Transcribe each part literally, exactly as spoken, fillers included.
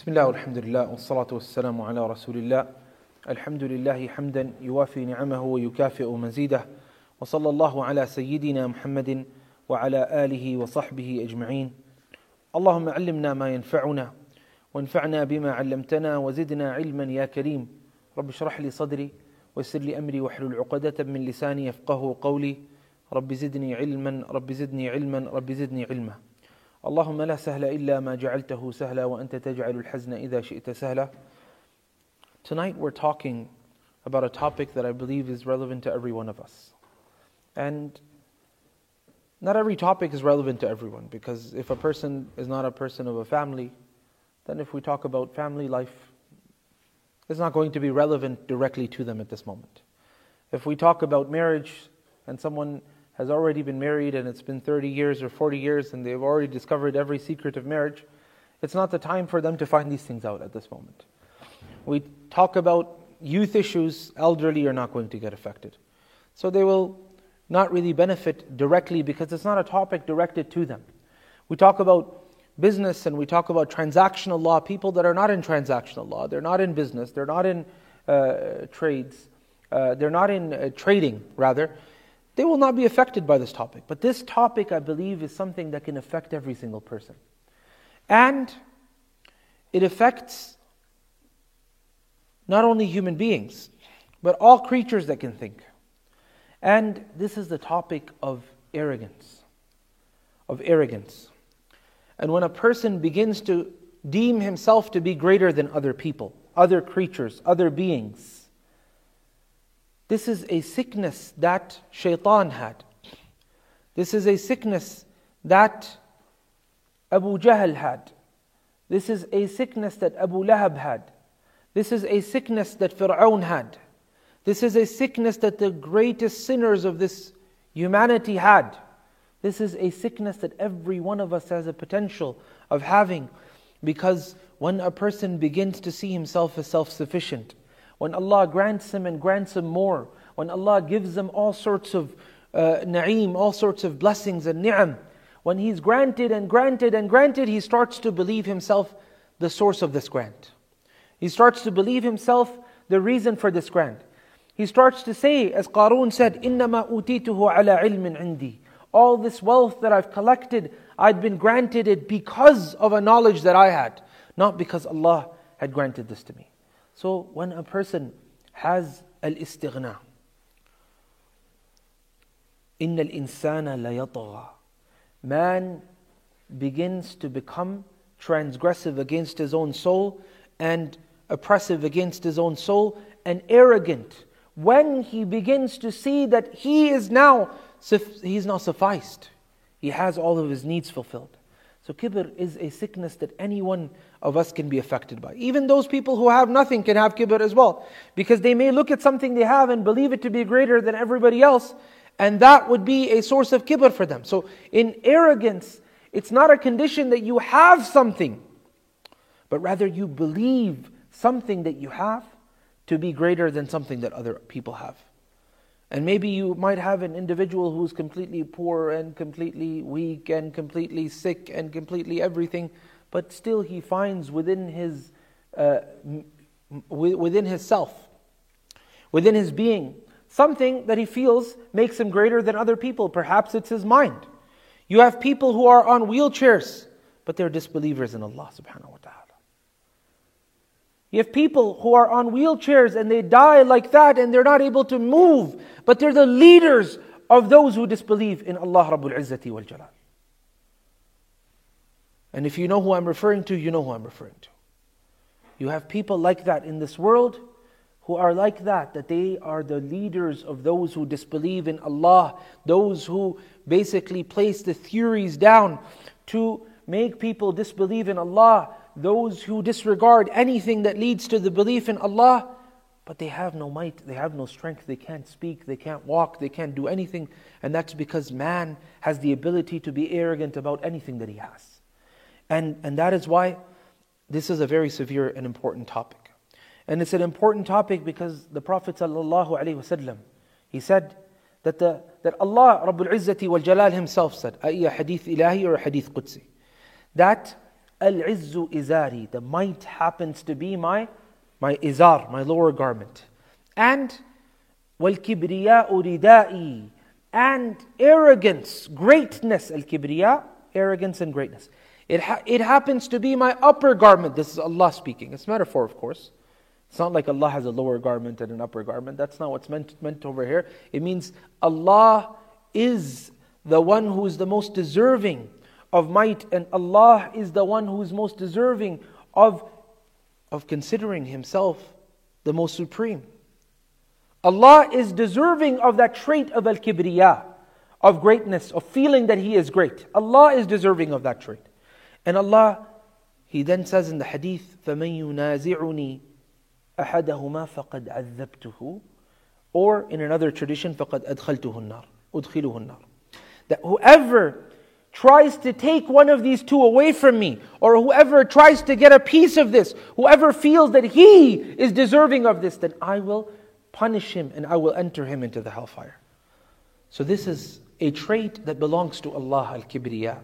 بسم الله والحمد لله والصلاة والسلام على رسول الله الحمد لله حمدا يوافي نعمه ويكافئ مزيده وصلى الله على سيدنا محمد وعلى آله وصحبه أجمعين اللهم علمنا ما ينفعنا وانفعنا بما علمتنا وزدنا علما يا كريم رب اشرح لي صدري ويسر لي أمري واحلل عقدة من لساني يفقه قولي رب زدني علما رب زدني علما رب زدني علما اللهم لا سهل إلا ما جعلته سهلا وأنت تجعل الحزن إذا شئت سهلا. Tonight we're talking about a topic that I believe is relevant to every one of us. And not every topic is relevant to everyone, because if a person is not a person of a family, then if we talk about family life, it's not going to be relevant directly to them at this moment. If we talk about marriage and someone has already been married and it's been thirty years or forty years and they've already discovered every secret of marriage, it's not the time for them to find these things out at this moment. We talk about youth issues, elderly are not going to get affected. So they will not really benefit directly because it's not a topic directed to them. We talk about business and we talk about transactional law, people that are not in transactional law, they're not in business, they're not in uh, trades, uh, they're not in uh, trading rather, they will not be affected by this topic. But this topic, I believe, is something that can affect every single person. And it affects not only human beings, but all creatures that can think. And this is the topic of arrogance. Of arrogance. And when a person begins to deem himself to be greater than other people, other creatures, other beings, this is a sickness that Shaitan had. This is a sickness that Abu Jahl had. This is a sickness that Abu Lahab had. This is a sickness that Fir'aun had. This is a sickness that the greatest sinners of this humanity had. This is a sickness that every one of us has a potential of having, because when a person begins to see himself as self-sufficient, when Allah grants him and grants him more, when Allah gives him all sorts of uh, na'im, all sorts of blessings and ni'am, when he's granted and granted and granted, he starts to believe himself the source of this grant. He starts to believe himself the reason for this grant. He starts to say, as Qarun said, إِنَّمَا أُوتِيتُهُ عَلَى عِلْمٍ عِنْدِي. All this wealth that I've collected, I'd been granted it because of a knowledge that I had, not because Allah had granted this to me. So when a person has al-istighna, إِنَّ الْإِنسَانَ لَيَطْغَى, man begins to become transgressive against his own soul and oppressive against his own soul and arrogant when he begins to see that he is now he's now sufficed. He has all of his needs fulfilled. So kibr is a sickness that any one of us can be affected by. Even those people who have nothing can have kibr as well, because they may look at something they have and believe it to be greater than everybody else, and that would be a source of kibr for them. So in arrogance, it's not a condition that you have something, but rather you believe something that you have to be greater than something that other people have. And maybe you might have an individual who's completely poor and completely weak and completely sick and completely everything, but still he finds within his uh, within his self, within his being, something that he feels makes him greater than other people. Perhaps it's his mind. You have people who are on wheelchairs, but they're disbelievers in Allah subhanahu wa ta'ala. You have people who are on wheelchairs and they die like that and they're not able to move, but they're the leaders of those who disbelieve in Allah Rabbul Izzati wal Jalal. And if you know who I'm referring to, you know who I'm referring to. You have people like that in this world who are like that, that they are the leaders of those who disbelieve in Allah, those who basically place the theories down to make people disbelieve in Allah, those who disregard anything that leads to the belief in Allah, but they have no might, they have no strength, they can't speak, they can't walk, they can't do anything. And that's because man has the ability to be arrogant about anything that he has. And, and that is why this is a very severe and important topic. And it's an important topic because the Prophet ﷺ, he said that, the, that Allah Rabbul Izzati wal Jalal himself said, a hadith ilahi or a hadith qudsi, that Al-izzu izari. The might happens to be my, my izar, my lower garment. And وَالْكِبْرِيَاءُ رِدَائِي. And arrogance, greatness. Al-kibriya, arrogance and greatness. It, ha- it happens to be my upper garment. This is Allah speaking. It's metaphor, of course. It's not like Allah has a lower garment and an upper garment. That's not what's meant, meant over here. It means Allah is the one who is the most deserving of might, and Allah is the one who is most deserving of, of considering Himself the most supreme. Allah is deserving of that trait of al-kibriya, of greatness, of feeling that He is great. Allah is deserving of that trait. And Allah, He then says in the hadith, فَمَن يُنَازِعُنِي أَحَدَهُمَا فَقَدْ عَذَّبْتُهُ. Or in another tradition, فَقَدْ أَدْخَلْتُهُ النَّارِ أُدْخِلُهُ النَّارِ. That whoever tries to take one of these two away from me, or whoever tries to get a piece of this, whoever feels that he is deserving of this, then I will punish him and I will enter him into the hellfire. So this is a trait that belongs to Allah, al-kibriya.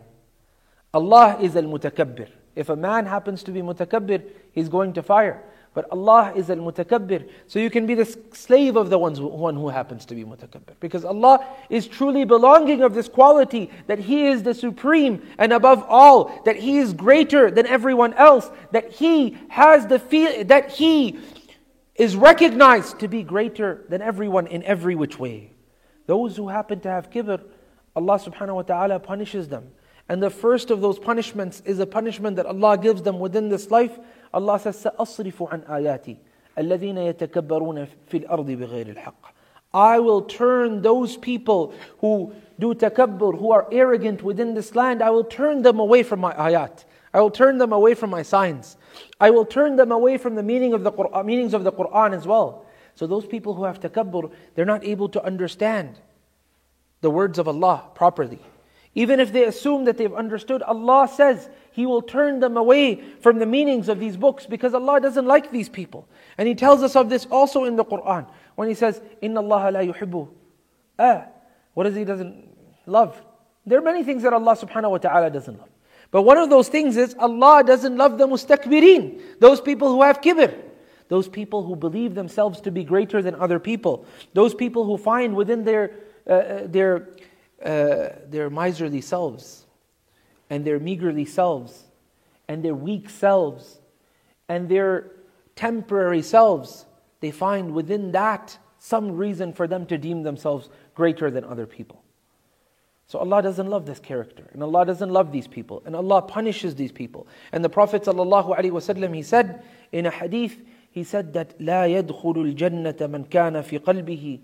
Allah is al-mutakabbir. If a man happens to be mutakabbir, he's going to fire. But Allah is al-mutakabbir. So you can be the slave of the ones, one who happens to be mutakabbir. Because Allah is truly belonging of this quality, that He is the supreme and above all, that He is greater than everyone else, that He has the feel, that He is recognized to be greater than everyone in every which way. Those who happen to have kibr, Allah subhanahu wa ta'ala punishes them. And the first of those punishments is a punishment that Allah gives them within this life. Allah says, سَأَصْرِفُ عَنْ آيَاتِي الَّذِينَ يَتَكَبَّرُونَ فِي الْأَرْضِ بِغَيْرِ الْحَقِّ. I will turn those people who do takabbur, who are arrogant within this land, I will turn them away from my ayat. I will turn them away from my signs. I will turn them away from the meaning of the Qur'an, meanings of the Qur'an as well. So those people who have takabbur, they're not able to understand the words of Allah properly. Even if they assume that they've understood, Allah says He will turn them away from the meanings of these books because Allah doesn't like these people. And He tells us of this also in the Qur'an when He says, إِنَّ اللَّهَ لَا يُحِبُّ. Ah, what is He doesn't love? There are many things that Allah subhanahu wa ta'ala doesn't love. But one of those things is Allah doesn't love the mustakbirin, those people who have kibr, those people who believe themselves to be greater than other people, those people who find within their uh, their uh, their miserly selves and their meagerly selves and their weak selves and their temporary selves, they find within that some reason for them to deem themselves greater than other people. So Allah doesn't love this character, and Allah doesn't love these people, and Allah punishes these people. And the Prophet ﷺ, he said in a hadith, he said that لا يدخل الجنة من كان في قلبه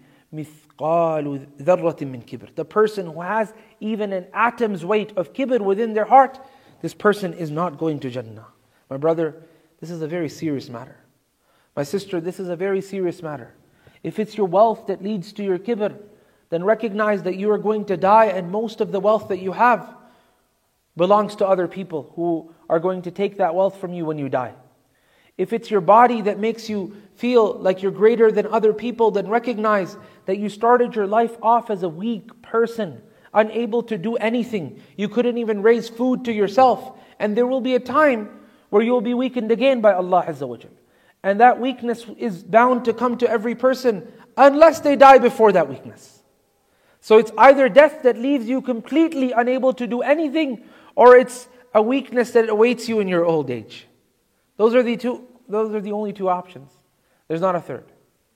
مثقال ذرة من كبر. The person who has even an atom's weight of kibr within their heart, this person is not going to Jannah. My brother, this is a very serious matter. My sister, this is a very serious matter. If it's your wealth that leads to your kibr, then recognize that you are going to die, and most of the wealth that you have belongs to other people who are going to take that wealth from you when you die. If it's your body that makes you feel like you're greater than other people, then recognize that you started your life off as a weak person, unable to do anything. You couldn't even raise food to yourself. And there will be a time where you'll be weakened again by Allah Azza wa Jal. And that weakness is bound to come to every person unless they die before that weakness. So it's either death that leaves you completely unable to do anything, or it's a weakness that awaits you in your old age. Those are the two, those are the only two options. There's not a third.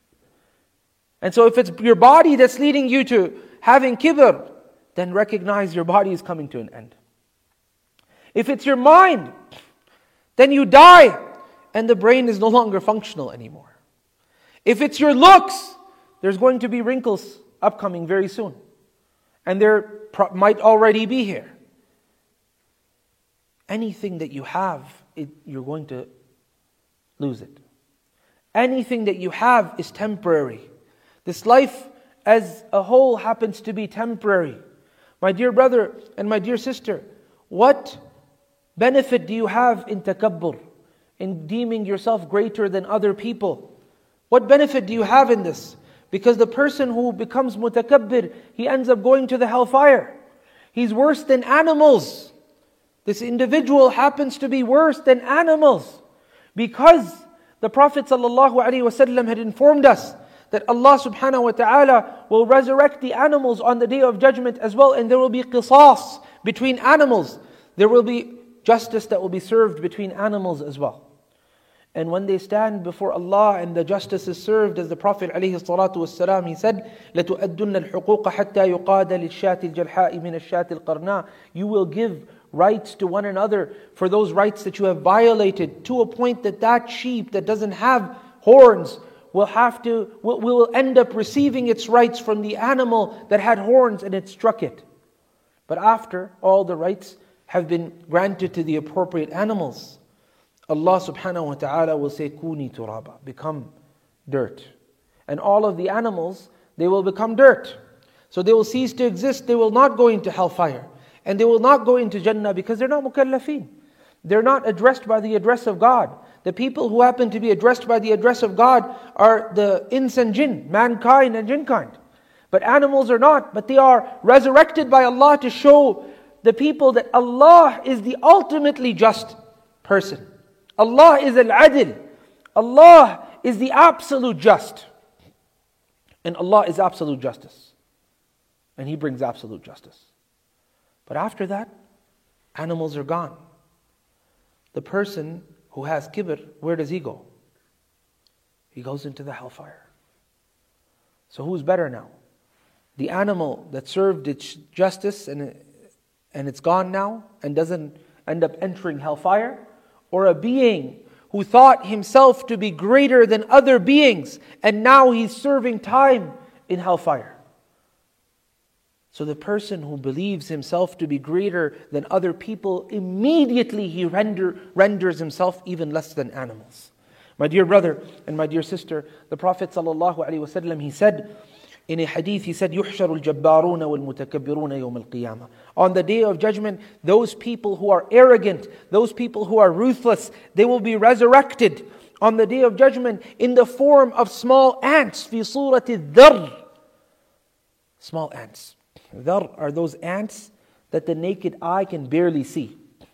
And so if it's your body that's leading you to having kibr, then recognize your body is coming to an end. If it's your mind, then you die and the brain is no longer functional anymore. If it's your looks, there's going to be wrinkles upcoming very soon. And there pro- might already be here. Anything that you have, it, you're going to lose it. Anything that you have is temporary. This life as a whole happens to be temporary. My dear brother and my dear sister, what benefit do you have in takabbur, in deeming yourself greater than other people? What benefit do you have in this? Because the person who becomes mutakabbir, he ends up going to the hellfire. He's worse than animals. This individual happens to be worse than animals, because the Prophet ﷺ had informed us that Allah subhanahu wa ta'ala will resurrect the animals on the Day of Judgment as well, and there will be qisas between animals. There will be justice that will be served between animals as well. And when they stand before Allah and the justice is served, as the Prophet ﷺ, he said, لَتُؤَدُّنَّ الْحُقُوقَ حَتَّى يُقَادَ لِلشَّاةِ الْجَلْحَاءِ مِنَ الشَّاةِ الْقَرْنَاءِ. You will give rights to one another for those rights that you have violated, to a point that that sheep that doesn't have horns will have to, will, will end up receiving its rights from the animal that had horns and it struck it. But after all the rights have been granted to the appropriate animals, Allah subhanahu wa ta'ala will say, Kuni turaba, become dirt. And all of the animals, they will become dirt. So they will cease to exist, they will not go into hellfire. And they will not go into Jannah because they're not mukallafeen. They're not addressed by the address of God. The people who happen to be addressed by the address of God are the ins and jinn, mankind and jinnkind. But animals are not, but they are resurrected by Allah to show the people that Allah is the ultimately just person. Allah is al-adil. Allah is the absolute just. And Allah is absolute justice. And He brings absolute justice. But after that, animals are gone. The person who has kibr, where does he go? He goes into the hellfire. So who's better now? The animal that served its justice and, and it's gone now and doesn't end up entering hellfire? Or a being who thought himself to be greater than other beings and now he's serving time in hellfire? So the person who believes himself to be greater than other people, immediately he render, renders himself even less than animals. My dear brother and my dear sister, the Prophet ﷺ, he said in a hadith, he said, يُحْشَرُ الْجَبَّارُونَ وَالْمُتَكَبِّرُونَ يَوْمَ الْقِيَامَةِ. On the Day of Judgment, those people who are arrogant, those people who are ruthless, they will be resurrected on the Day of Judgment in the form of small ants, فِي صُورَةِ الذَّرِّ. Small ants. Dhar are those ants that the naked eye can barely see.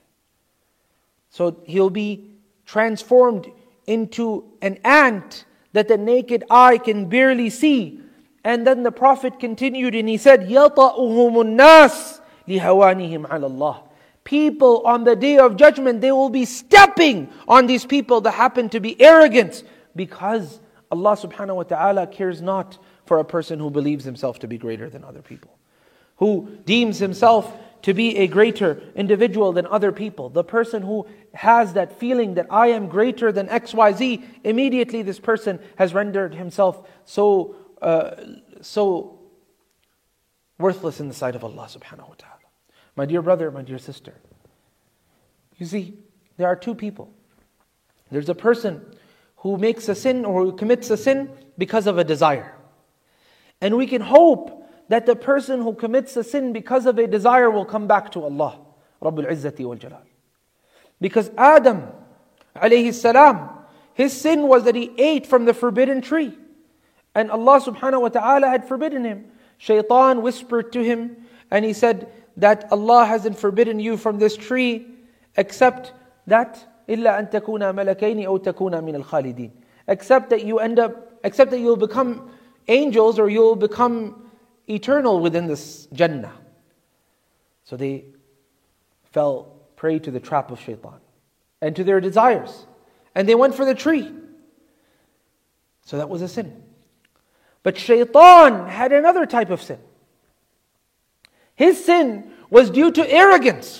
So he'll be transformed into an ant that the naked eye can barely see. And then the Prophet continued and he said, يَطَأُهُمُ النَّاسِ لِهَوَانِهِمْ عَلَى اللَّهِ. People on the Day of Judgment, they will be stepping on these people that happen to be arrogant, because Allah subhanahu wa ta'ala cares not for a person who believes himself to be greater than other people, who deems himself to be a greater individual than other people. The person who has that feeling that I am greater than X Y Z, immediately this person has rendered himself so uh, so worthless in the sight of Allah subhanahu wa ta'ala. My dear brother, my dear sister, you see, there are two people. There's a person who makes a sin or who commits a sin because of a desire. And we can hope that the person who commits a sin because of a desire will come back to Allah, Rabbul Izzati wal Jalal. Because Adam, alayhi salam, his sin was that he ate from the forbidden tree. And Allah subhanahu wa ta'ala had forbidden him. Shaitan whispered to him and he said that Allah hasn't forbidden you from this tree except that إِلَّا أَن تَكُونَ مَلَكَيْنِ أَوْ تَكُونَ مِنَ الْخَالِدِينَ. Except that you end up, except that you'll become angels or you'll become eternal within this Jannah. So they fell prey to the trap of shaitan and to their desires. And they went for the tree. So that was a sin. But shaitan had another type of sin. His sin was due to arrogance.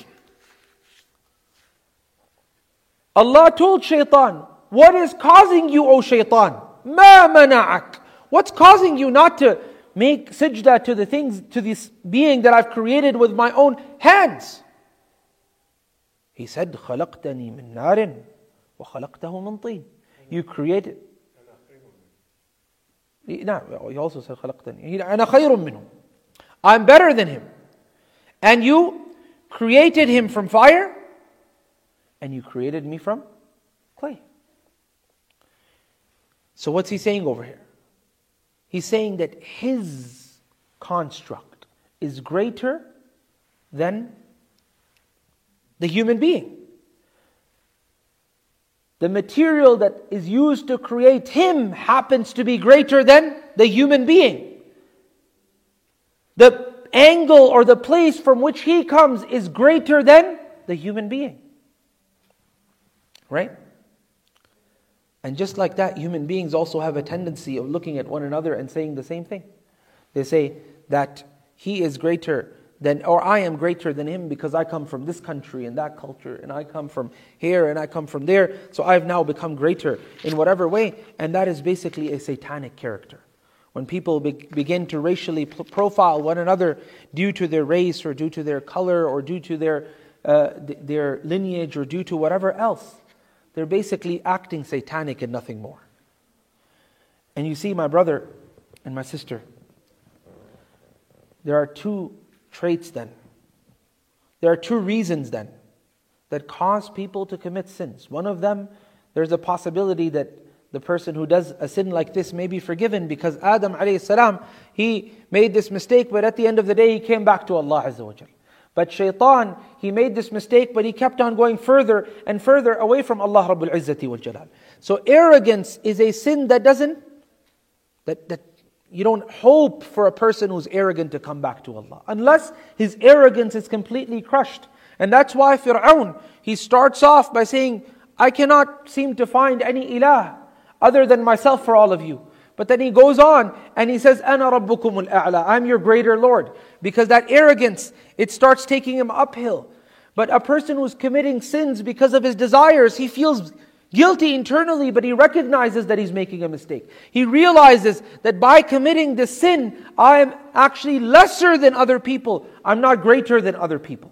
Allah told shaitan, what is causing you, O shaitan? مَا مَنَعَكَ. What's causing you not to make sajda to the things, to this being that I've created with my own hands? He said, خَلَقْتَنِي مِن نَارٍ وَخَلَقْتَهُ مِن طِينٍ. You created. No, he also said خَلَقْتَنِي أَنَا خَيْرٌ مِّنْهُ. I'm better than him. And you created him from fire, and you created me from clay. So what's he saying over here? He's saying that his construct is greater than the human being. The material that is used to create him happens to be greater than the human being. The angle or the place from which he comes is greater than the human being. Right? And just like that, human beings also have a tendency of looking at one another and saying the same thing. They say that he is greater than, or I am greater than him because I come from this country and that culture, and I come from here and I come from there, so I've now become greater in whatever way. And that is basically a satanic character. When people be- begin to racially p- profile one another due to their race or due to their color or due to their uh, th- their lineage or due to whatever else, they're basically acting satanic and nothing more. And you see, my brother and my sister, there are two traits then. There are two reasons then that cause people to commit sins. One of them, there's a possibility that the person who does a sin like this may be forgiven because Adam alayhi salam, he made this mistake, but at the end of the day he came back to Allah Azza wa Jal. But Shaitan, he made this mistake, but he kept on going further and further away from Allah Rabbul Izzati wal Jalal. So arrogance is a sin that doesn't, that, that you don't hope for a person who's arrogant to come back to Allah. Unless his arrogance is completely crushed. And that's why Fir'aun, he starts off by saying, I cannot seem to find any ilah other than myself for all of you. But then he goes on and he says, Ana Rabbukumul A'la, I'm your greater Lord. Because that arrogance, it starts taking him uphill. But a person who's committing sins because of his desires, he feels guilty internally, but he recognizes that he's making a mistake. He realizes that by committing this sin, I am actually lesser than other people. I'm not greater than other people.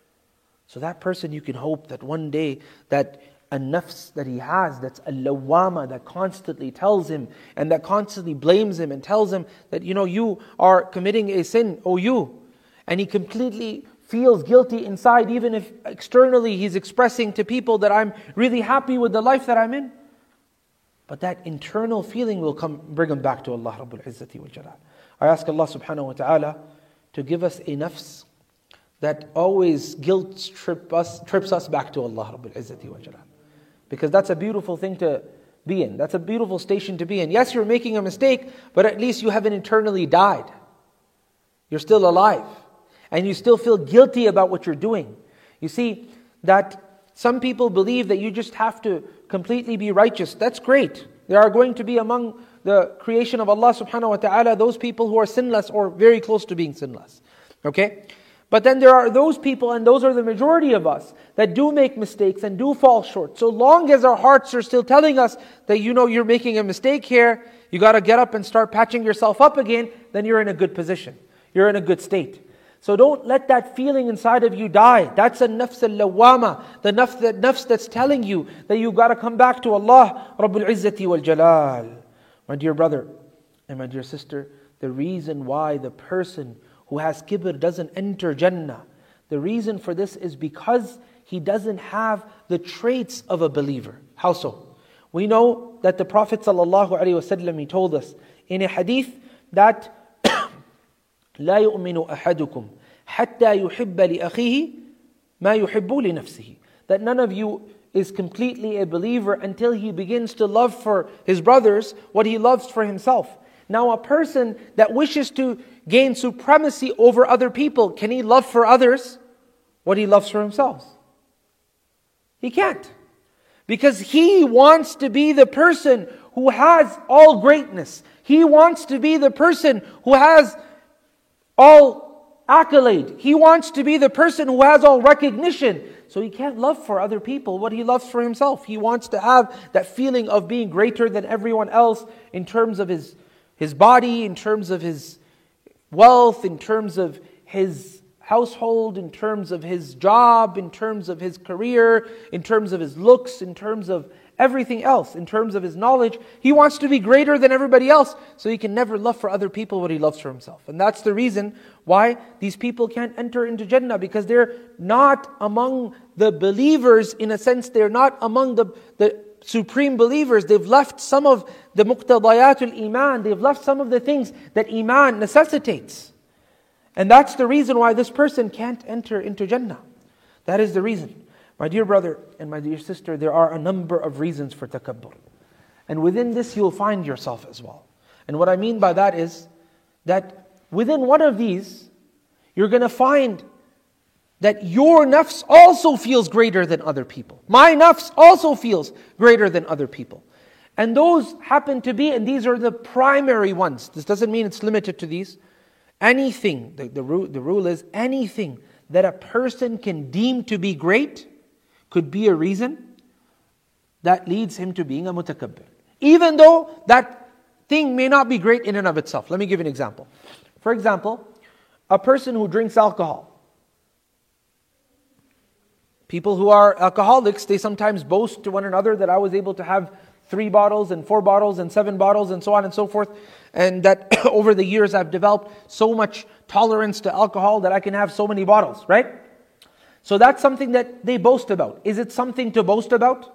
So that person, you can hope that one day that a nafs that he has, that's a lawama, that constantly tells him and that constantly blames him and tells him that, you know, you are committing a sin, oh you. And he completely feels guilty inside, even if externally he's expressing to people that I'm really happy with the life that I'm in. But that internal feeling will come, bring him back to Allah Rabbul Izzati wal Jalal. I ask Allah subhanahu wa ta'ala to give us a nafs that always guilt trip us, trips us back to Allah Rabbul Izzati wal Jalal. Because that's a beautiful thing to be in. That's a beautiful station to be in. Yes, you're making a mistake, but at least you haven't internally died. You're still alive. And you still feel guilty about what you're doing. You see, that some people believe that you just have to completely be righteous. That's great. There are going to be among the creation of Allah subhanahu wa ta'ala those people who are sinless or very close to being sinless. Okay? But then there are those people, and those are the majority of us, that do make mistakes and do fall short. So long as our hearts are still telling us that, you know, you're making a mistake here, you got to get up and start patching yourself up again, then you're in a good position. You're in a good state. So don't let that feeling inside of you die. That's a nafs al-lawama, the nafs, that nafs that's telling you that you got to come back to Allah Rabbul Izzati wal Jalal. My dear brother and my dear sister, the reason why the person who has kibr doesn't enter Jannah, the reason for this is because he doesn't have the traits of a believer. How so? We know that the Prophet ﷺ, he told us in a hadith that لا يؤمن أحدكم حتى يحب لأخيه ما يحب لنفسه. That none of you is completely a believer until he begins to love for his brothers what he loves for himself. Now a person that wishes to gain supremacy over other people, can he love for others what he loves for himself? He can't. Because he wants to be the person who has all greatness. He wants to be the person who has all accolade. He wants to be the person who has all recognition. So he can't love for other people what he loves for himself. He wants to have that feeling of being greater than everyone else in terms of his, his body, in terms of his wealth, in terms of his household, in terms of his job, in terms of his career, in terms of his looks, in terms of everything else, in terms of his knowledge. He wants to be greater than everybody else, so he can never love for other people what he loves for himself. And that's the reason why these people can't enter into Jannah, because they're not among the believers. In a sense, they're not among the, the supreme believers. They've left some of the muqtadayatul iman. They've left some of the things that iman necessitates. And that's the reason why this person can't enter into Jannah. That is the reason. My dear brother and my dear sister, there are a number of reasons for takabbur. And within this you'll find yourself as well. And what I mean by that is that within one of these, you're going to find that your nafs also feels greater than other people. My nafs also feels greater than other people. And those happen to be, and these are the primary ones. This doesn't mean it's limited to these. Anything, the, the, rule, the rule is anything that a person can deem to be great could be a reason that leads him to being a mutakabbir. Even though that thing may not be great in and of itself. Let me give you an example. For example, a person who drinks alcohol. People who are alcoholics, they sometimes boast to one another that I was able to have three bottles and four bottles and seven bottles and so on and so forth. And that over the years I've developed so much tolerance to alcohol that I can have so many bottles, right? So that's something that they boast about. Is it something to boast about?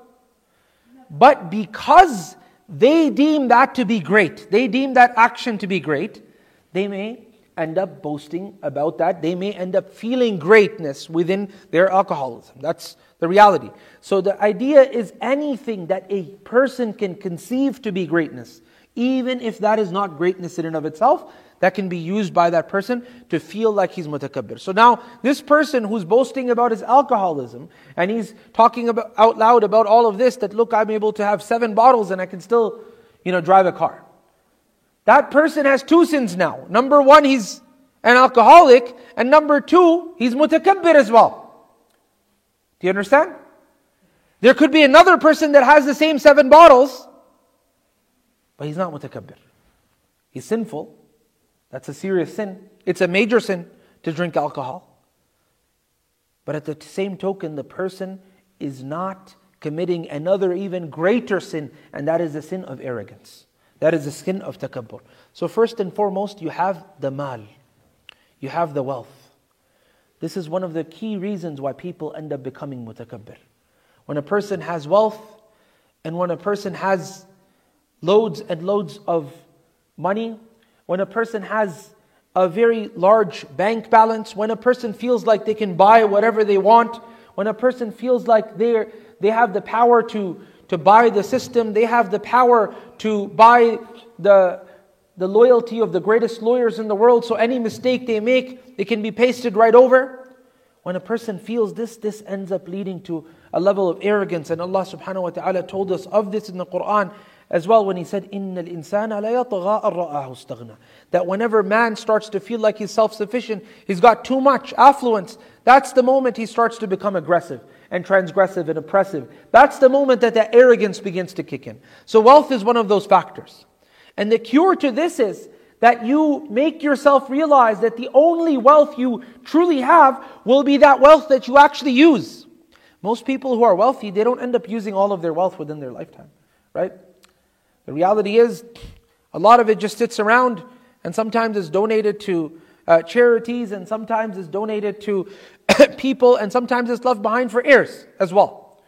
But because they deem that to be great, they deem that action to be great, they may end up boasting about that. They may end up feeling greatness within their alcoholism. That's the reality. So the idea is anything that a person can conceive to be greatness, even if that is not greatness in and of itself, that can be used by that person to feel like he's mutakabbir. So now, this person who's boasting about his alcoholism, and he's talking about, out loud about all of this, that look, I'm able to have seven bottles and I can still, you know, drive a car. That person has two sins now. Number one, he's an alcoholic, and number two, he's mutakabbir as well. Do you understand? There could be another person that has the same seven bottles, but he's not mutakabbir. He's sinful. That's a serious sin. It's a major sin to drink alcohol. But at the same token, the person is not committing another even greater sin, and that is the sin of arrogance. That is the sin of takabbur. So first and foremost, you have the mal. You have the wealth. This is one of the key reasons why people end up becoming mutakabbir. When a person has wealth, and when a person has loads and loads of money, when a person has a very large bank balance, when a person feels like they can buy whatever they want, when a person feels like they they have the power to, to buy the system, they have the power to buy the, the loyalty of the greatest lawyers in the world, so any mistake they make, it can be pasted right over. When a person feels this, this ends up leading to a level of arrogance. And Allah subhanahu wa ta'ala told us of this in the Quran as well when He said, إِنَّ الْإِنسَانَ لَيَطْغَىٰ أَن رَآهُ اسْتَغْنَىٰ. That whenever man starts to feel like he's self-sufficient, he's got too much affluence, that's the moment he starts to become aggressive and transgressive and oppressive. That's the moment that that arrogance begins to kick in. So wealth is one of those factors. And the cure to this is that you make yourself realize that the only wealth you truly have will be that wealth that you actually use. Most people who are wealthy, they don't end up using all of their wealth within their lifetime, right? The reality is, a lot of it just sits around, and sometimes is donated to uh, charities, and sometimes is donated to people, and sometimes it's left behind for heirs as well.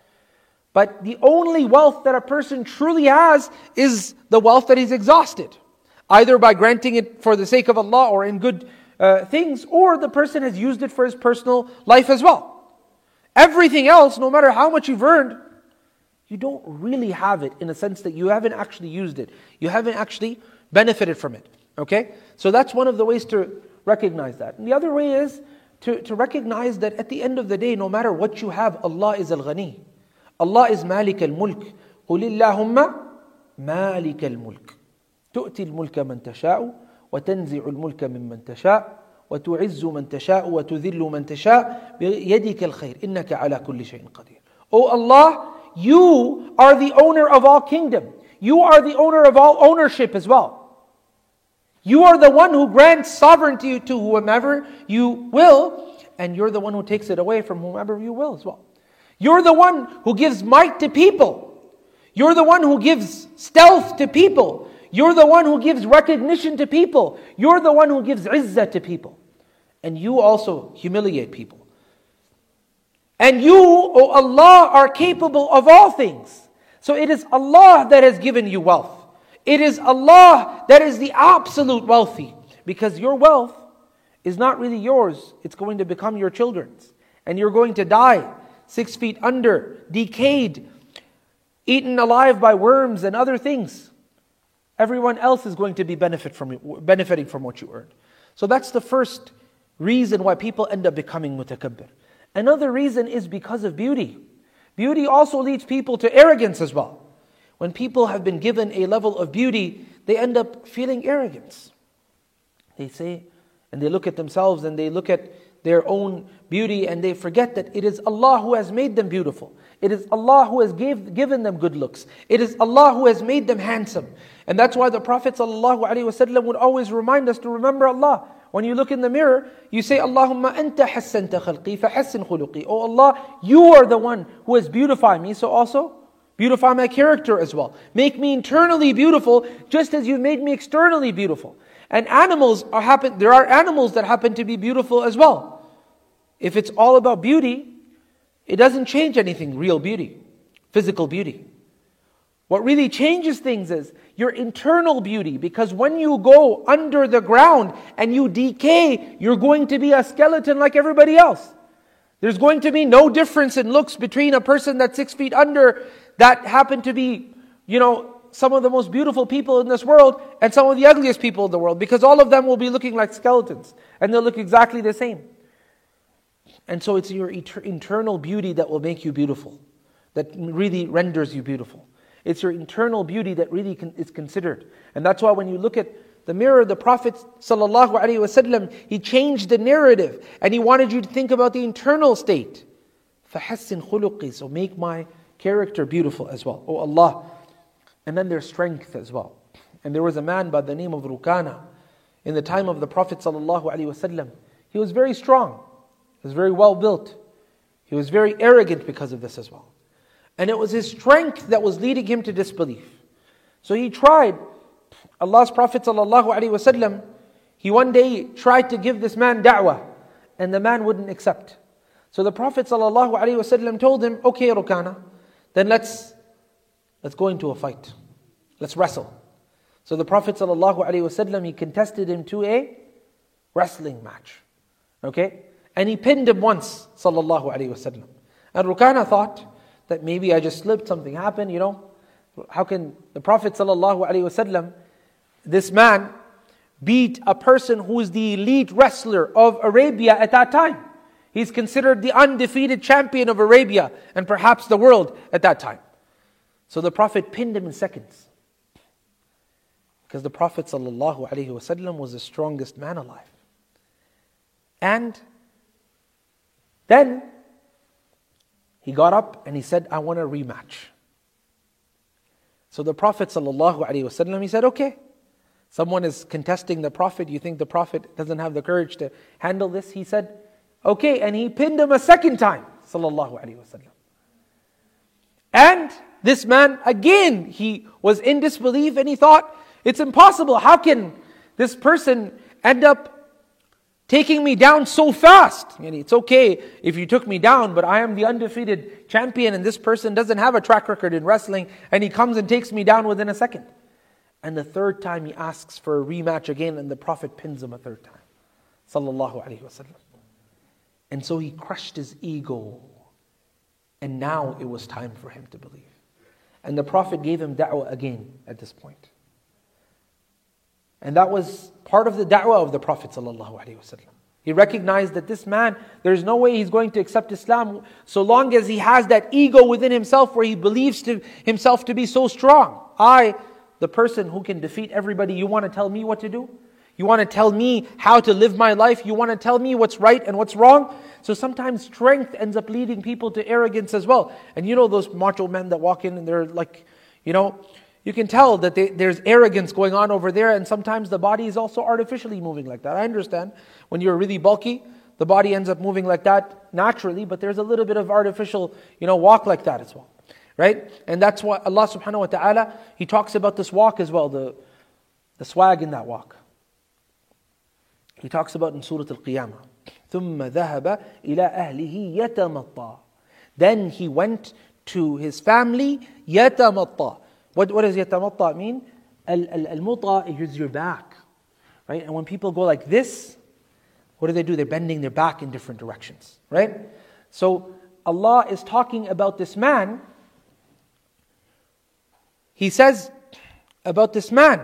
But the only wealth that a person truly has is the wealth that he's exhausted, either by granting it for the sake of Allah or in good uh, things, or the person has used it for his personal life as well. Everything else, no matter how much you've earned, you don't really have it in a sense that you haven't actually used it. You haven't actually benefited from it. Okay? So that's one of the ways to recognize that. And the other way is to, to recognize that at the end of the day, no matter what you have, Allah is Al-Ghani. Allah is Malik al-Mulk. قُلِ اللَّهُمَّ مَالِكَ الْمُلْكِ تُؤْتِي الْمُلْكَ مَنْ تَشَاءُ وَتَنْزِعُ الْمُلْكَ مِمَّنْ تَشَاءُ وَتُعِزُّ مَنْ تَشَاءُ وَتُذِلُّ مَنْ تَشَاءُ بِيَدِكَ الْخَيْرِ إِنَّكَ عَلَى كُلِّ شَيْءٍ قَدِيرٌ. O Allah, You are the owner of all kingdom. You are the owner of all ownership as well. You are the one who grants sovereignty to whomever you will, and you're the one who takes it away from whomever you will as well. You're the one who gives might to people. You're the one who gives stealth to people. You're the one who gives recognition to people. You're the one who gives izzah to people. And you also humiliate people. And you, O Allah, are capable of all things. So it is Allah that has given you wealth. It is Allah that is the absolute wealthy. Because your wealth is not really yours. It's going to become your children's. and you're going to die six feet under, decayed, eaten alive by worms and other things, everyone else is going to be benefit from benefiting from what you earned. So that's the first reason why people end up becoming mutakabbir. Another reason is because of beauty. Beauty also leads people to arrogance as well. When people have been given a level of beauty, they end up feeling arrogance. They say, and they look at themselves and they look at their own beauty and they forget that it is Allah who has made them beautiful. It is Allah who has gave, given them good looks. It is Allah who has made them handsome. And that's why the Prophet ﷺ would always remind us to remember Allah. When you look in the mirror, you say, Allahumma anta hassanta khalqi fahassin khuluqi. Oh Allah, you are the one who has beautified me, so also beautify my character as well. Make me internally beautiful, just as you've made me externally beautiful. And animals are happen. There are animals that happen to be beautiful as well. If it's all about beauty, it doesn't change anything, real beauty, physical beauty. What really changes things is your internal beauty, because when you go under the ground and you decay, you're going to be a skeleton like everybody else. There's going to be no difference in looks between a person that's six feet under that happen to be, you know, some of the most beautiful people in this world and some of the ugliest people in the world, because all of them will be looking like skeletons and they'll look exactly the same. And so it's your inter- internal beauty that will make you beautiful, that really renders you beautiful. It's your internal beauty that really con- is considered. And that's why when you look at the mirror, the Prophet ﷺ, he changed the narrative and he wanted you to think about the internal state. فَحَسِّنْ خُلُقِي. So make my character beautiful as well. Oh Allah. And then there's strength as well. And there was a man by the name of Rukana in the time of the Prophet ﷺ. He was very strong. He was very well built. He was very arrogant because of this as well. And it was his strength that was leading him to disbelief. So he tried. Allah's Prophet ﷺ, he one day tried to give this man da'wah, and the man wouldn't accept. So the Prophet ﷺ told him, okay Rukana, then let's, let's go into a fight. Let's wrestle. So the Prophet ﷺ, he contested him to a wrestling match. Okay? And he pinned him once, sallallahu alayhi wasallam. And Rukana thought that maybe I just slipped, something happened, you know. How can the Prophet sallallahu alayhi wasallam, this man, beat a person who is the elite wrestler of Arabia at that time? He's considered the undefeated champion of Arabia and perhaps the world at that time. So the Prophet pinned him in seconds. Because the Prophet sallallahu alayhi wasallam was the strongest man alive. And then he got up and he said, I want a rematch. So the Prophet ﷺ, he said, okay. Someone is contesting the Prophet. You think the Prophet doesn't have the courage to handle this? He said, okay. And he pinned him a second time. Sallallahu Alaihi Wasallam. And this man, again, he was in disbelief and he thought, it's impossible. How can this person end up taking me down so fast? And it's okay if you took me down, but I am the undefeated champion and this person doesn't have a track record in wrestling, and he comes and takes me down within a second. And the third time he asks for a rematch again, and the Prophet pins him a third time. Sallallahu Alaihi Wasallam. And so he crushed his ego. And now it was time for him to believe. And the Prophet gave him da'wah again at this point. And that was part of the da'wah of the Prophet ﷺ. He recognized that this man, there's no way he's going to accept Islam so long as he has that ego within himself where he believes to himself to be so strong. I, the person who can defeat everybody, you want to tell me what to do? You want to tell me how to live my life? You want to tell me what's right and what's wrong? So sometimes strength ends up leading people to arrogance as well. And you know those macho men that walk in and they're like, you know, you can tell that they, there's arrogance going on over there, and sometimes the body is also artificially moving like that. I understand when you're really bulky, the body ends up moving like that naturally, but there's a little bit of artificial, you know, walk like that as well. Right? And that's why Allah subhanahu wa ta'ala, He talks about this walk as well, the, the swag in that walk. He talks about in Surah Al-Qiyamah. ثُمَّ ذَهَبَ إِلَىٰ أَهْلِهِ يَتَمَطَّى. Then he went to his family, يَتَمَطَّى. What, what does yatamatta mean? Al-muta is your back. Right? And when people go like this, what do they do? They're bending their back in different directions. Right? So Allah is talking about this man. He says about this man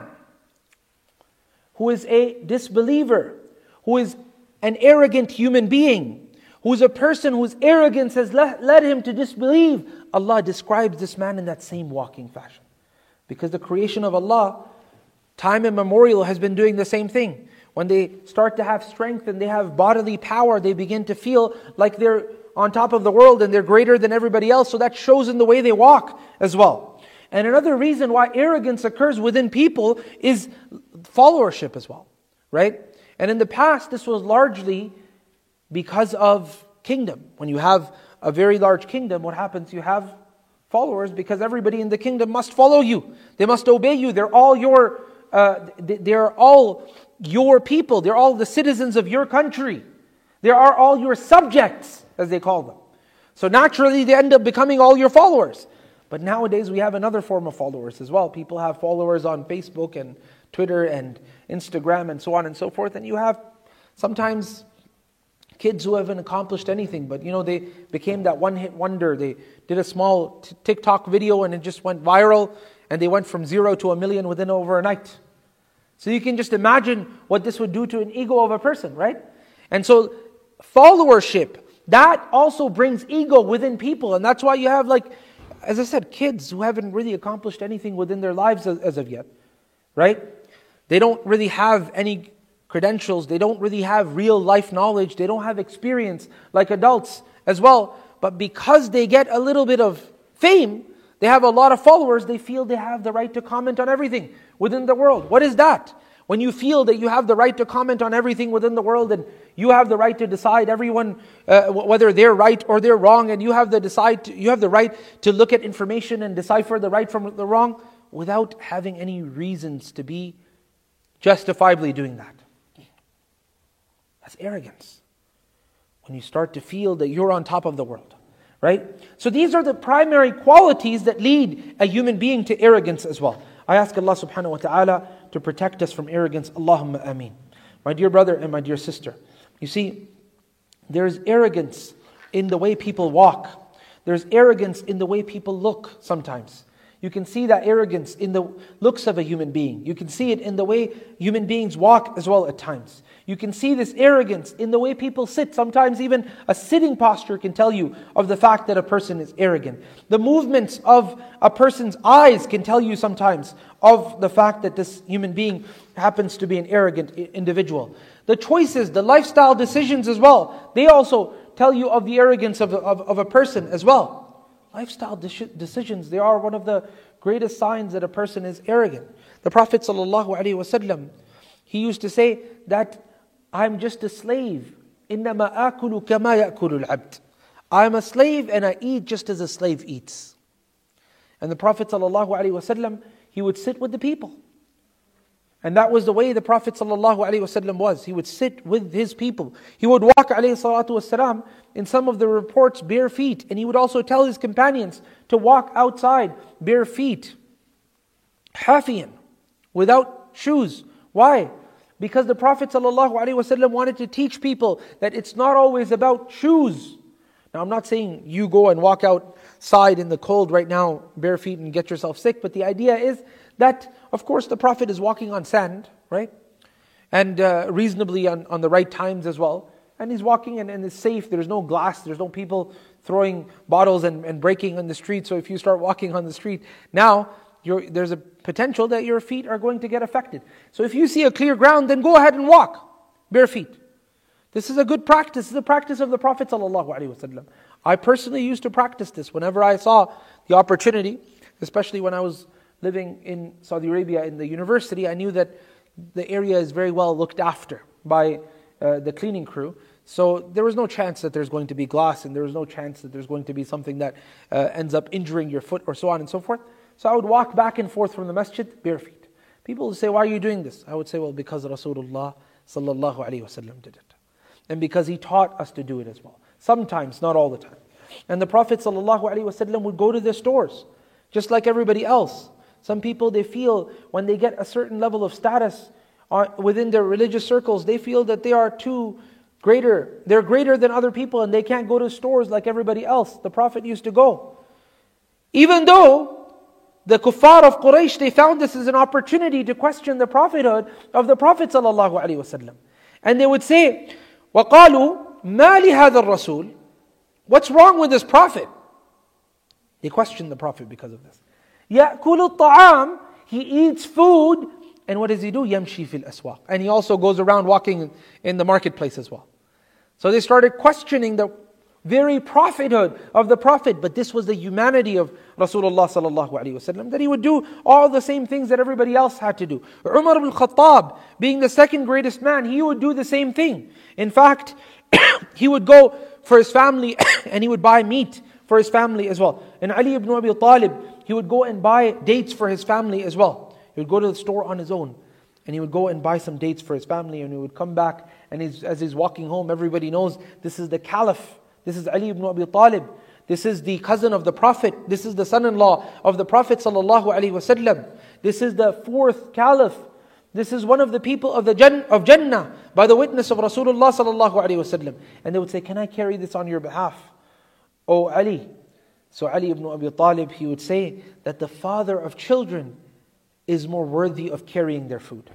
who is a disbeliever, who is an arrogant human being, who is a person whose arrogance has le- led him to disbelieve. Allah describes this man in that same walking fashion. Because the creation of Allah, time immemorial, has been doing the same thing. When they start to have strength and they have bodily power, they begin to feel like they're on top of the world and they're greater than everybody else. So that shows in the way they walk as well. And another reason why arrogance occurs within people is followership as well, right? And in the past, this was largely because of kingdom. When you have a very large kingdom, what happens? You have followers because everybody in the kingdom must follow you. They must obey you. They're all your, uh, they're all your people. They're all the citizens of your country. They are all your subjects, as they call them. So naturally, they end up becoming all your followers. But nowadays, we have another form of followers as well. People have followers on Facebook and Twitter and Instagram and so on and so forth. And you have sometimes kids who haven't accomplished anything, but you know, they became that one-hit wonder. They did a small t- TikTok video and it just went viral, and they went from zero to a million within over a night. So you can just imagine what this would do to an ego of a person, right? And so followership, that also brings ego within people. And that's why you have, like, as I said, kids who haven't really accomplished anything within their lives as, as of yet, right? They don't really have any credentials. They don't really have real life knowledge. They don't have experience like adults as well. But because they get a little bit of fame, they have a lot of followers, they feel they have the right to comment on everything within the world. What is that? When you feel that you have the right to comment on everything within the world, and you have the right to decide everyone uh, whether they're right or they're wrong, and you have the decide to, you have the right to look at information and decipher the right from the wrong without having any reasons to be justifiably doing that. That's arrogance. When you start to feel that you're on top of the world, right? So these are the primary qualities that lead a human being to arrogance as well. I ask Allah subhanahu wa ta'ala to protect us from arrogance. Allahumma ameen. My dear brother and my dear sister, you see, there's arrogance in the way people walk. There's arrogance in the way people look sometimes. You can see that arrogance in the looks of a human being. You can see it in the way human beings walk as well at times. You can see this arrogance in the way people sit. Sometimes even a sitting posture can tell you of the fact that a person is arrogant. The movements of a person's eyes can tell you sometimes of the fact that this human being happens to be an arrogant individual. The choices, the lifestyle decisions as well, they also tell you of the arrogance of, of, of a person as well. Lifestyle de- decisions, they are one of the greatest signs that a person is arrogant. The Prophet ﷺ, he used to say that I'm just a slave. إِنَّمَا آكُلُ كَمَا يَأْكُلُ الْعَبْدِ. I'm a slave and I eat just as a slave eats. And the Prophet ﷺ, he would sit with the people. And that was the way the Prophet ﷺ was. He would sit with his people. He would walk ﷺ, in some of the reports bare feet. And he would also tell his companions to walk outside bare feet. Hafiyan, without shoes. Why? Because the Prophet ﷺ wanted to teach people that it's not always about shoes. Now I'm not saying you go and walk outside in the cold right now, bare feet, and get yourself sick. But the idea is that, of course, the Prophet is walking on sand, right? And uh, reasonably on, on the right times as well. And he's walking and, and it's safe. There's no glass. There's no people throwing bottles and, and breaking on the street. So if you start walking on the street now, You're, there's a potential that your feet are going to get affected. So if you see a clear ground, then go ahead and walk bare feet. This is a good practice. This is the practice of the Prophet ﷺ. I personally used to practice this whenever I saw the opportunity, especially when I was living in Saudi Arabia in the university. I knew that the area is very well looked after by uh, the cleaning crew. So there was no chance that there's going to be glass, and there was no chance that there's going to be something that uh, ends up injuring your foot or so on and so forth. So I would walk back and forth from the masjid bare feet. People would say, why are you doing this? I would say, well, because Rasulullah sallallahu alaihi wasallam did it. And because he taught us to do it as well. Sometimes, not all the time. And the Prophet sallallahu alaihi wasallam would go to their stores, just like everybody else. Some people, they feel when they get a certain level of status within their religious circles, they feel that they are too greater. They're greater than other people and they can't go to stores like everybody else. The Prophet used to go. Even though the kuffar of Quraysh, they found this as an opportunity to question the prophethood of the Prophet sallallahu alaihi wasallam. And they would say, وَقَالُوا مَا لِهَذَا الرَّسُولِ What's wrong with this Prophet? They questioned the Prophet because of this. يَأْكُلُ الطَّعَامِ He eats food, and what does he do? يَمْشِي فِي الْأَسْوَاقِ And he also goes around walking in the marketplace as well. So they started questioning the very prophethood of the Prophet, but this was the humanity of Rasulullah sallallahu alaihi wasallam, that he would do all the same things that everybody else had to do. Umar ibn Khattab, being the second greatest man, he would do the same thing. In fact, he would go for his family and he would buy meat for his family as well. And Ali ibn Abi Talib, he would go and buy dates for his family as well. He would go to the store on his own and he would go and buy some dates for his family, and he would come back, and he's, as he's walking home, everybody knows this is the Caliph. This is Ali ibn Abi Talib. This is the cousin of the Prophet. This is the son-in-law of the Prophet sallallahu alaihi wasallam. This is the fourth Caliph. This is one of the people of the Jannah, of Jannah by the witness of Rasulullah sallallahu alaihi wasallam. And they would say, "Can I carry this on your behalf, O Ali?" So Ali ibn Abi Talib, he would say that the father of children is more worthy of carrying their food.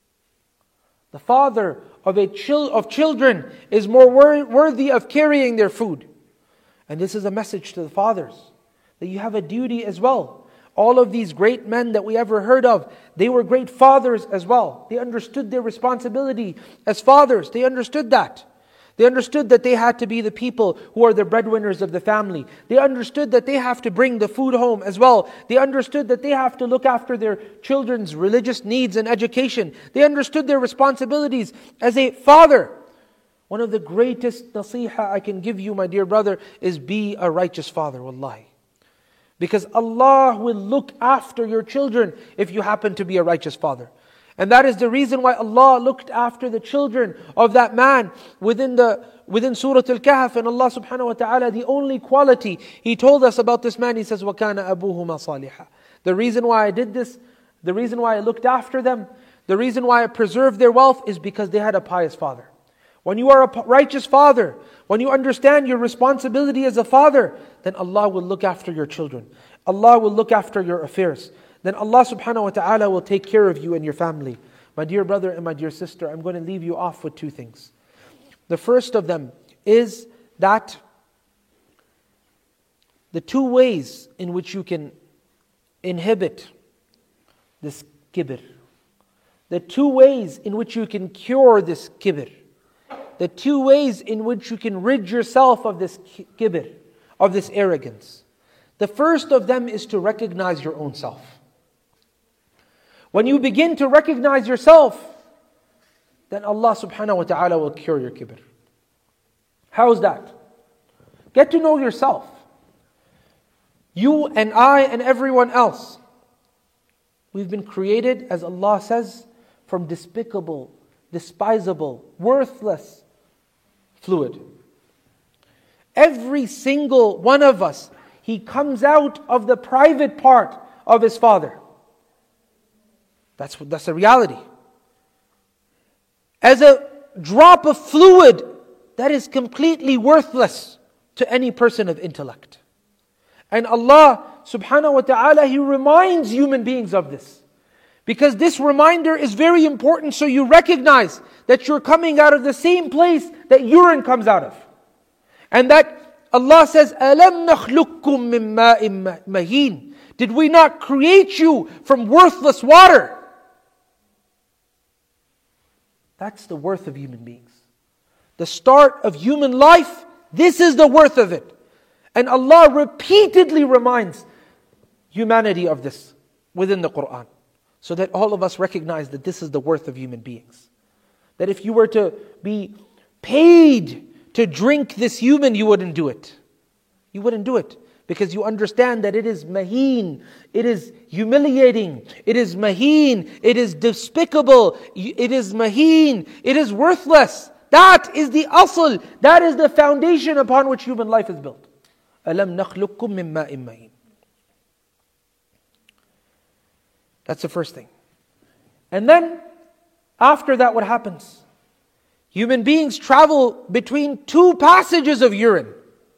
The father of a chil- of children is more wor- worthy of carrying their food. And this is a message to the fathers, that you have a duty as well. All of these great men that we ever heard of, they were great fathers as well. They understood their responsibility as fathers. They understood that. They understood that they had to be the people who are the breadwinners of the family. They understood that they have to bring the food home as well. They understood that they have to look after their children's religious needs and education. They understood their responsibilities as a father. One of the greatest nasiha I can give you, my dear brother, is be a righteous father, wallahi. Because Allah will look after your children if you happen to be a righteous father. And that is the reason why Allah looked after the children of that man within the within Surah Al-Kahf. And Allah subhanahu wa ta'ala, the only quality He told us about this man, He says, وَكَانَ أَبُوهُمَا صَالِحًا The reason why I did this, the reason why I looked after them, the reason why I preserved their wealth is because they had a pious father. When you are a righteous father, when you understand your responsibility as a father, then Allah will look after your children. Allah will look after your affairs. Then Allah subhanahu wa ta'ala will take care of you and your family. My dear brother and my dear sister, I'm going to leave you off with two things. The first of them is that the two ways in which you can inhibit this kibr, the two ways in which you can cure this kibr, the two ways in which you can rid yourself of this kibr, of this arrogance. The first of them is to recognize your own self. When you begin to recognize yourself, then Allah subhanahu wa ta'ala will cure your kibr. How is that? Get to know yourself. You and I and everyone else. We've been created, as Allah says, from despicable, despisable, worthless fluid. Every single one of us, he comes out of the private part of his father. That's that's the reality. As a drop of fluid that is completely worthless to any person of intellect. And Allah subhanahu wa ta'ala, He reminds human beings of this. Because this reminder is very important, so you recognize that you're coming out of the same place that urine comes out of. And that Allah says, أَلَمْ نَخْلُقكُّم مِّن مَّاءٍ مَّهِينٍ Did we not create you from worthless water? That's the worth of human beings. The start of human life, this is the worth of it. And Allah repeatedly reminds humanity of this within the Qur'an. So that all of us recognize that this is the worth of human beings. That if you were to be paid to drink this human, you wouldn't do it. You wouldn't do it. Because you understand that it is maheen, it is humiliating, it is maheen, it is despicable, it is maheen, it is worthless. That is the asl, that is the foundation upon which human life is built. أَلَمْ نَخْلُقكُّم مِّن مَّاءٍ مَّهِينٍ That's the first thing. And then, after that, what happens? Human beings travel between two passages of urine.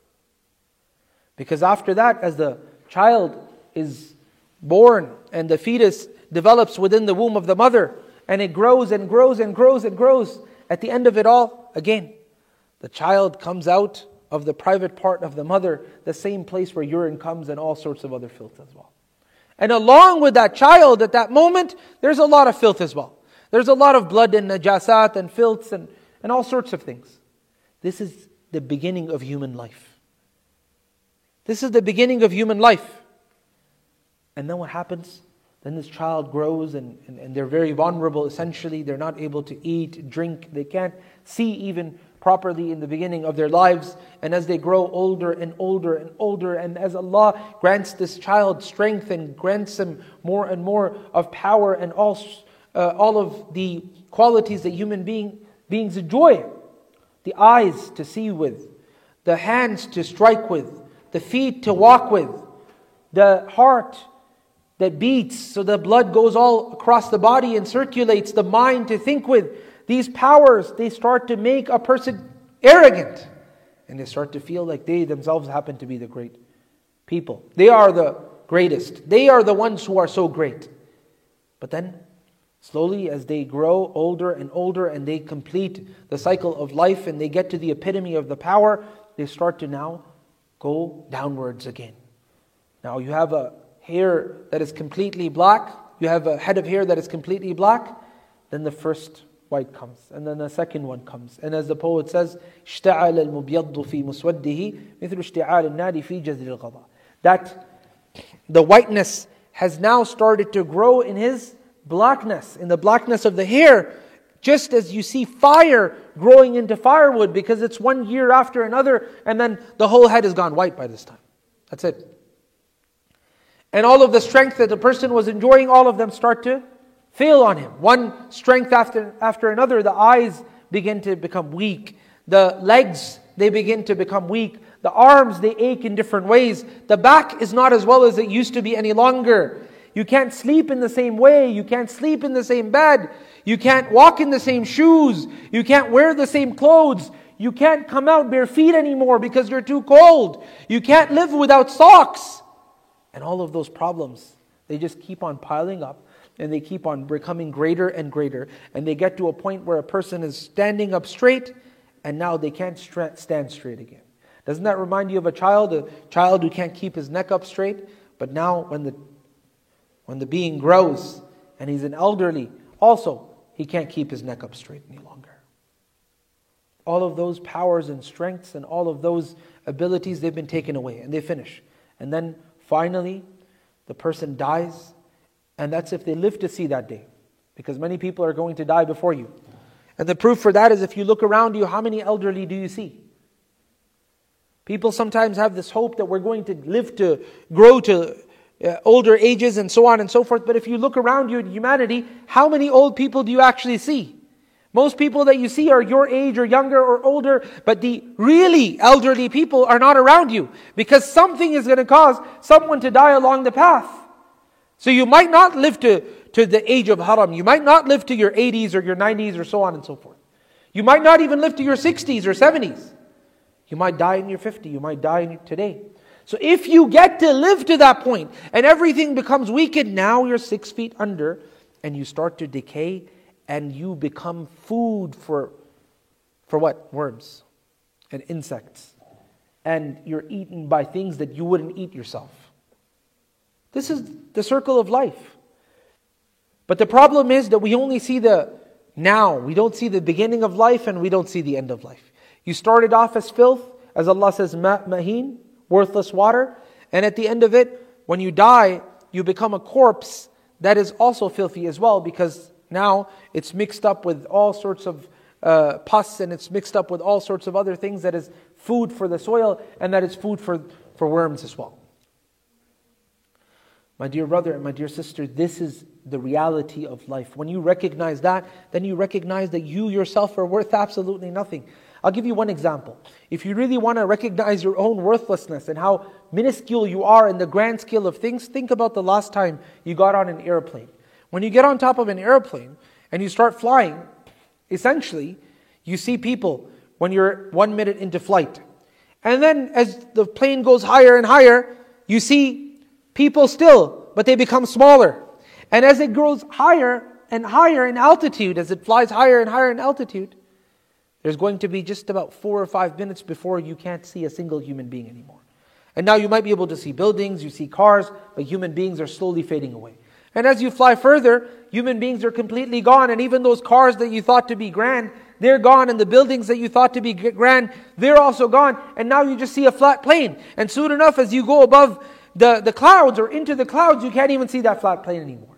Because after that, as the child is born and the fetus develops within the womb of the mother, and it grows and grows and grows and grows, at the end of it all, again, the child comes out of the private part of the mother, the same place where urine comes and all sorts of other filth as well. And along with that child at that moment, there's a lot of filth as well. There's a lot of blood and najasat and filths and, and all sorts of things. This is the beginning of human life. This is the beginning of human life. And then what happens? Then this child grows and, and, and they're very vulnerable essentially. They're not able to eat, drink. They can't see even properly in the beginning of their lives. And as they grow older and older and older, and as Allah grants this child strength and grants him more and more of power and all, uh, all of the qualities that human being, beings enjoy. The eyes to see with, the hands to strike with, the feet to walk with, the heart that beats so the blood goes all across the body and circulates, the mind to think with. These powers, they start to make a person arrogant. And they start to feel like they themselves happen to be the great people. They are the greatest. They are the ones who are so great. But then, slowly as they grow older and older and they complete the cycle of life and they get to the epitome of the power, they start to now go downwards again. Now you have a hair that is completely black. You have a head of hair that is completely black. Then the first white comes. And then the second one comes. And as the poet says, اشتعل المبيض في مسوده مثل اشتعال النار في جذر الغضا. That the whiteness has now started to grow in his blackness, in the blackness of the hair. Just as you see fire growing into firewood because it's one year after another and then the whole head has gone white by this time. That's it. And all of the strength that the person was enjoying, all of them start to fail on him. One strength after, after another. The eyes begin to become weak. The legs, they begin to become weak. The arms, they ache in different ways. The back is not as well as it used to be any longer. You can't sleep in the same way. You can't sleep in the same bed. You can't walk in the same shoes. You can't wear the same clothes. You can't come out bare feet anymore because you're too cold. You can't live without socks. And all of those problems, they just keep on piling up and they keep on becoming greater and greater. And they get to a point where a person is standing up straight and now they can't stand straight again. Doesn't that remind you of a child? A child who can't keep his neck up straight. But now when the when the being grows and he's an elderly, also he can't keep his neck up straight any longer. All of those powers and strengths and all of those abilities, they've been taken away and they finish. And then finally, the person dies, and that's if they live to see that day. Because many people are going to die before you. And the proof for that is if you look around you, how many elderly do you see? People sometimes have this hope that we're going to live to grow to uh, older ages and so on and so forth. But if you look around you in humanity, how many old people do you actually see? Most people that you see are your age or younger or older, but the really elderly people are not around you because something is going to cause someone to die along the path. So you might not live to, to the age of haram. You might not live to your eighties or your nineties or so on and so forth. You might not even live to your sixties or seventies. You might die in your fifties. You might die in your today. So if you get to live to that point and everything becomes weakened, now you're six feet under and you start to decay and you become food for, for what? Worms and insects. And you're eaten by things that you wouldn't eat yourself. This is the circle of life. But the problem is that we only see the now. We don't see the beginning of life and we don't see the end of life. You started off as filth, as Allah says, ma mahin, worthless water. And at the end of it, when you die, you become a corpse that is also filthy as well, because now it's mixed up with all sorts of uh, pus and it's mixed up with all sorts of other things that is food for the soil and that is food for, for worms as well. My dear brother and my dear sister, this is the reality of life. When you recognize that, then you recognize that you yourself are worth absolutely nothing. I'll give you one example. If you really want to recognize your own worthlessness and how minuscule you are in the grand scale of things, think about the last time you got on an airplane. When you get on top of an airplane and you start flying, essentially, You see people when you're one minute into flight. And then as the plane goes higher and higher, you see people still, but they become smaller. And as it grows higher and higher in altitude, as it flies higher and higher in altitude, there's going to be just about four or five minutes before you can't see a single human being anymore. And now you might be able to see buildings, you see cars, but human beings are slowly fading away. And as you fly further, human beings are completely gone. And even those cars that you thought to be grand, they're gone. And the buildings that you thought to be grand, they're also gone. And now you just see a flat plane. And soon enough, as you go above the, the clouds or into the clouds, you can't even see that flat plane anymore.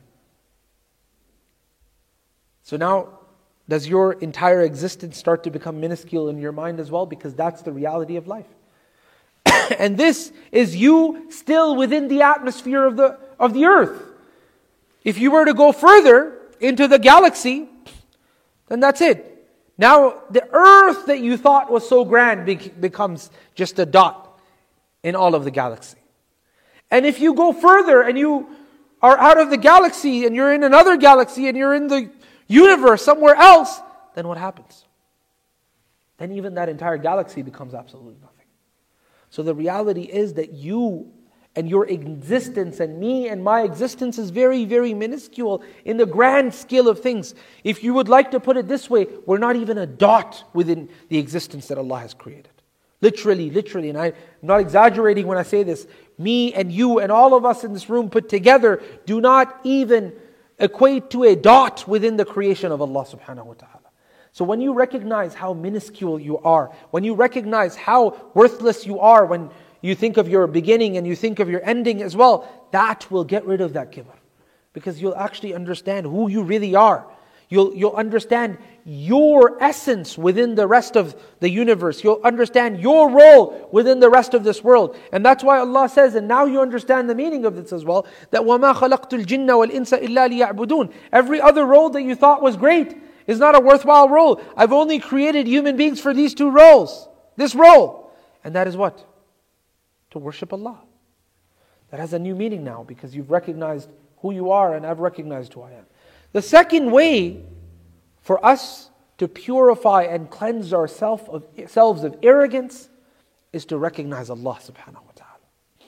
So now, does your entire existence start to become minuscule in your mind as well? Because that's the reality of life. And this is you still within the atmosphere of the of the earth. If you were to go further into the galaxy, then that's it. Now the earth that you thought was so grand be- becomes just a dot in all of the galaxy. And if you go further and you are out of the galaxy and you're in another galaxy and you're in the universe somewhere else, then what happens? Then even that entire galaxy becomes absolutely nothing. So the reality is that you and your existence and me and my existence is very, very minuscule in the grand scale of things. If you would like to put it this way, we're not even a dot within the existence that Allah has created. Literally, literally, and I, I'm not exaggerating when I say this, me and you and all of us in this room put together do not even equate to a dot within the creation of Allah subhanahu wa ta'ala. So when you recognize how minuscule you are, when you recognize how worthless you are, when you think of your beginning and you think of your ending as well, that will get rid of that kibr. Because you'll actually understand who you really are. You'll, you'll understand your essence within the rest of the universe. You'll understand your role within the rest of this world. And that's why Allah says, and now you understand the meaning of this as well, that وَمَا خَلَقْتُ الْجِنَّ وَالْإِنسَ إِلَّا لِيَعْبُدُونَ. Every other role that you thought was great is not a worthwhile role. I've only created human beings for these two roles. This role. And that is what? To worship Allah. That has a new meaning now because you've recognized who you are and I've recognized who I am. The second way for us to purify and cleanse ourselves of, selves of arrogance is to recognize Allah subhanahu wa ta'ala.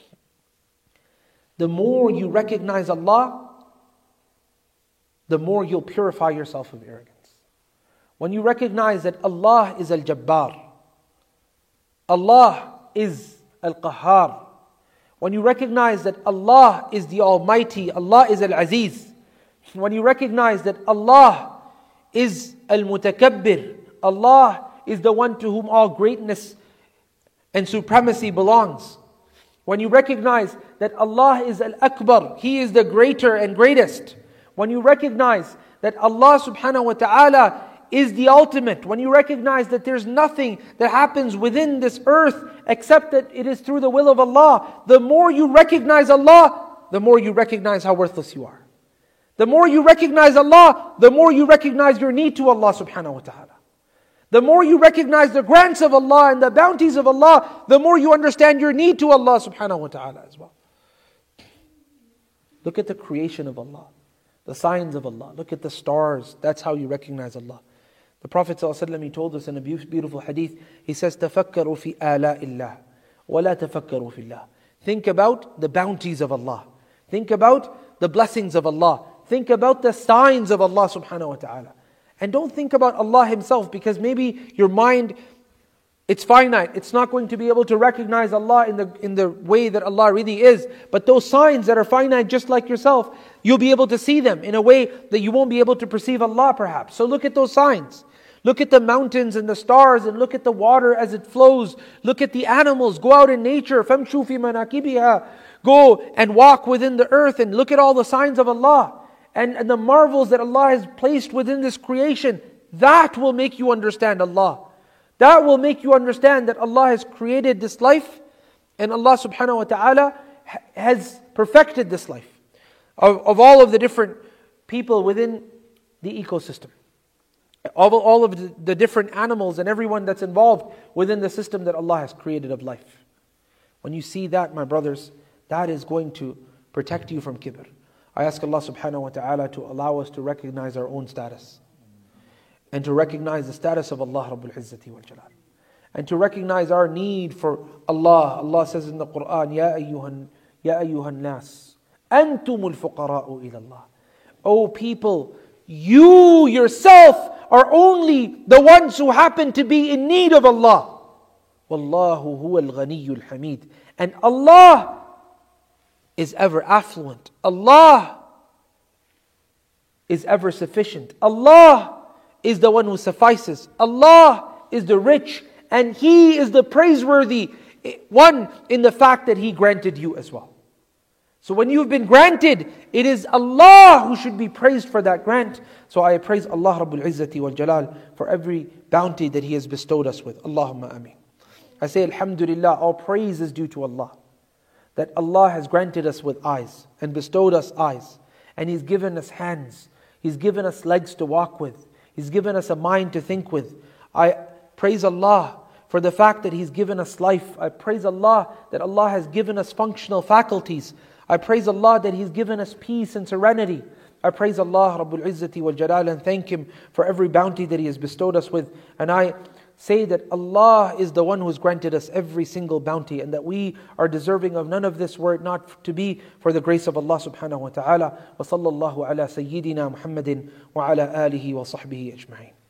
The more you recognize Allah, the more you'll purify yourself of arrogance. When you recognize that Allah is Al-Jabbar, Allah is Al-Qahhar, when you recognize that Allah is the Almighty, Allah is Al-Aziz, when you recognize that Allah is Al-Mutakabbir, Allah is the one to whom all greatness and supremacy belongs. When you recognize that Allah is Al-Akbar, He is the greater and greatest. When you recognize that Allah subhanahu wa ta'ala is the ultimate. When you recognize that there's nothing that happens within this earth except that it is through the will of Allah. The more you recognize Allah, the more you recognize how worthless you are. The more you recognize Allah, the more you recognize your need to Allah subhanahu wa ta'ala. The more you recognize the grants of Allah and the bounties of Allah, the more you understand your need to Allah subhanahu wa ta'ala as well. Look at the creation of Allah, the signs of Allah. Look at the stars. That's how you recognize Allah. The Prophet ﷺ, he told us in a beautiful hadith, he says, تَفَكَّرُوا فِي آلَاءِ اللَّهِ وَلَا تَفَكَّرُوا فِي اللَّهِ. Think about the bounties of Allah. Think about the blessings of Allah. Think about the signs of Allah subhanahu wa ta'ala. And don't think about Allah Himself, because maybe your mind, it's finite. It's not going to be able to recognize Allah in the, in the way that Allah really is. But those signs that are finite just like yourself, you'll be able to see them in a way that you won't be able to perceive Allah perhaps. So look at those signs. Look at the mountains and the stars, and look at the water as it flows. Look at the animals. Go out in nature. فَامْشُوا فِي مَنَاكِبِهَا. Go and walk within the earth and look at all the signs of Allah. And, and the marvels that Allah has placed within this creation. That will make you understand Allah. That will make you understand that Allah has created this life, and Allah subhanahu wa ta'ala has perfected this life. Of, of all of the different people within the ecosystem. Of all of the, the different animals and everyone that's involved within the system that Allah has created of life. When you see that, my brothers, that is going to protect you from kibr. I ask Allah subhanahu wa ta'ala to allow us to recognize our own status. and to recognize the status of Allah Rabbul Izzati wal Jalal. And to recognize our need for Allah. Allah says in the Quran, Ya ayyuhan, Ya ayyuhan nas, antumul fuqara'u ila Allah. O people, you yourself are only the ones who happen to be in need of Allah. Wallahu huwa al-ghaniyyul hamid. And Allah is ever affluent. Allah is ever sufficient. Allah is the one who suffices. Allah is the rich, and He is the praiseworthy one in the fact that He granted you as well. So when you've been granted, it is Allah who should be praised for that grant. So I praise Allah Rabbul Izzati wal Jalal for every bounty that He has bestowed us with. Allahumma ameen. I say Alhamdulillah, all praise is due to Allah. That Allah has granted us with eyes and bestowed us eyes. And He's given us hands. He's given us legs to walk with. He's given us a mind to think with. I praise Allah for the fact that He's given us life. I praise Allah that Allah has given us functional faculties. I praise Allah that He's given us peace and serenity. I praise Allah Rabbul Izzati wal Jalal and thank Him for every bounty that He has bestowed us with. And I say that Allah is the one who has granted us every single bounty, and that we are deserving of none of this were it not to be for the grace of Allah subhanahu wa ta'ala. Wa sallallahu ala sayyidina Muhammadin wa ala alihi wa sahbihi ajma'in.